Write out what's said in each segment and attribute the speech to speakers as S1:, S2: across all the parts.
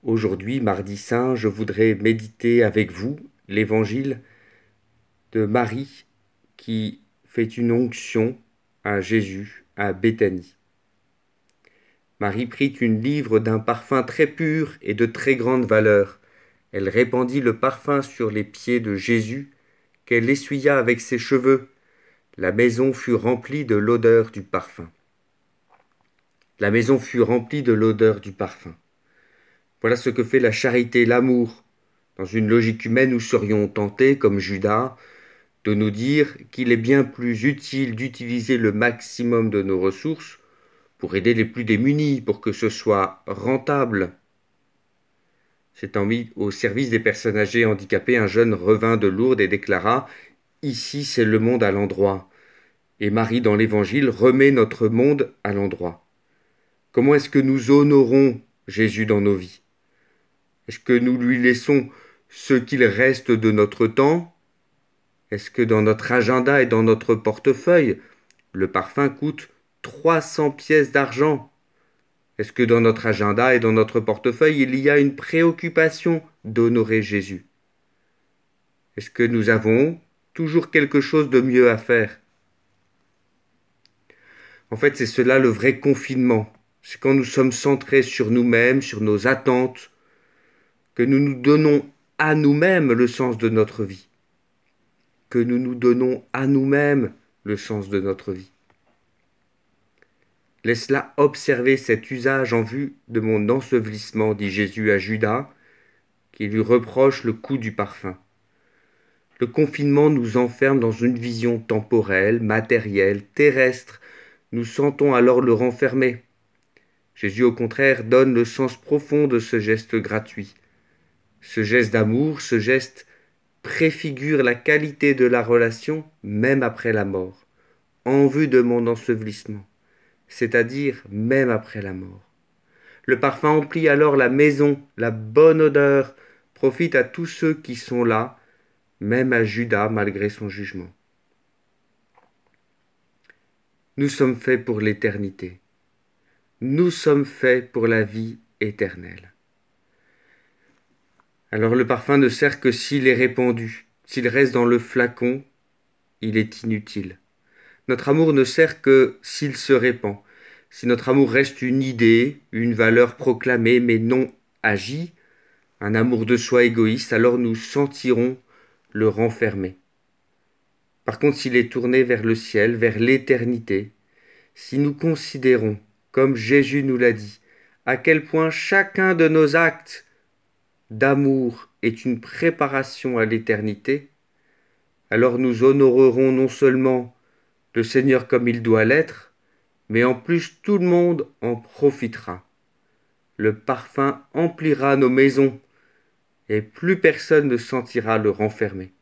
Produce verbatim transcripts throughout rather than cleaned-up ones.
S1: Aujourd'hui, mardi saint, je voudrais méditer avec vous l'évangile de Marie qui fait une onction à Jésus à Béthanie. Marie prit une livre d'un parfum très pur et de très grande valeur. Elle répandit le parfum sur les pieds de Jésus, qu'elle essuya avec ses cheveux. La maison fut remplie de l'odeur du parfum. La maison fut remplie de l'odeur du parfum. Voilà ce que fait la charité, l'amour. Dans une logique humaine, nous serions tentés, comme Judas, de nous dire qu'il est bien plus utile d'utiliser le maximum de nos ressources pour aider les plus démunis, pour que ce soit rentable. S'étant mis au service des personnes âgées et handicapées, un jeune revint de Lourdes et déclara « Ici, c'est le monde à l'endroit ». Et Marie, dans l'Évangile, remet notre monde à l'endroit. Comment est-ce que nous honorons Jésus dans nos vies? Est-ce que nous lui laissons ce qu'il reste de notre temps? Est-ce que dans notre agenda et dans notre portefeuille, le parfum coûte trois cents pièces d'argent? Est-ce que dans notre agenda et dans notre portefeuille, il y a une préoccupation d'honorer Jésus? Est-ce que nous avons toujours quelque chose de mieux à faire? En fait, c'est cela le vrai confinement. C'est quand nous sommes centrés sur nous-mêmes, sur nos attentes, que nous nous donnons à nous-mêmes le sens de notre vie. Que nous nous donnons à nous-mêmes le sens de notre vie. Laisse-la observer cet usage en vue de mon ensevelissement, dit Jésus à Judas, qui lui reproche le coût du parfum. Le confinement nous enferme dans une vision temporelle, matérielle, terrestre. Nous sentons alors le renfermer. Jésus, au contraire, donne le sens profond de ce geste gratuit. Ce geste d'amour, ce geste préfigure la qualité de la relation même après la mort, en vue de mon ensevelissement, c'est-à-dire même après la mort. Le parfum emplit alors la maison, la bonne odeur profite à tous ceux qui sont là, même à Judas malgré son jugement. Nous sommes faits pour l'éternité. Nous sommes faits pour la vie éternelle. Alors le parfum ne sert que s'il est répandu. S'il reste dans le flacon, il est inutile. Notre amour ne sert que s'il se répand. Si notre amour reste une idée, une valeur proclamée mais non agie, un amour de soi égoïste, alors nous sentirons le renfermer. Par contre, s'il est tourné vers le ciel, vers l'éternité, si nous considérons, comme Jésus nous l'a dit, à quel point chacun de nos actes d'amour est une préparation à l'éternité, alors nous honorerons non seulement le Seigneur comme il doit l'être, mais en plus tout le monde en profitera. Le parfum emplira nos maisons et plus personne ne sentira le renfermer.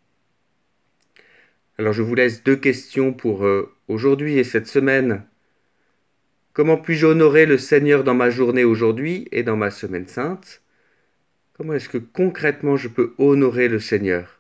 S1: Alors je vous laisse deux questions pour euh, aujourd'hui et cette semaine. Comment puis-je honorer le Seigneur dans ma journée aujourd'hui et dans ma semaine sainte? Comment est-ce que concrètement je peux honorer le Seigneur?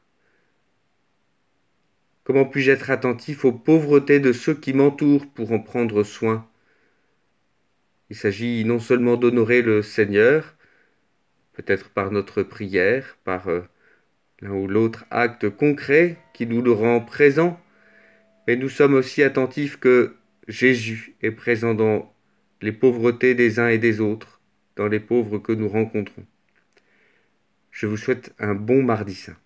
S1: Comment puis-je être attentif aux pauvretés de ceux qui m'entourent pour en prendre soin? Il s'agit non seulement d'honorer le Seigneur, peut-être par notre prière, par euh, l'un ou l'autre acte concret qui nous le rend présent, mais nous sommes aussi attentifs que Jésus est présent dans les pauvretés des uns et des autres, dans les pauvres que nous rencontrons. Je vous souhaite un bon mardi saint.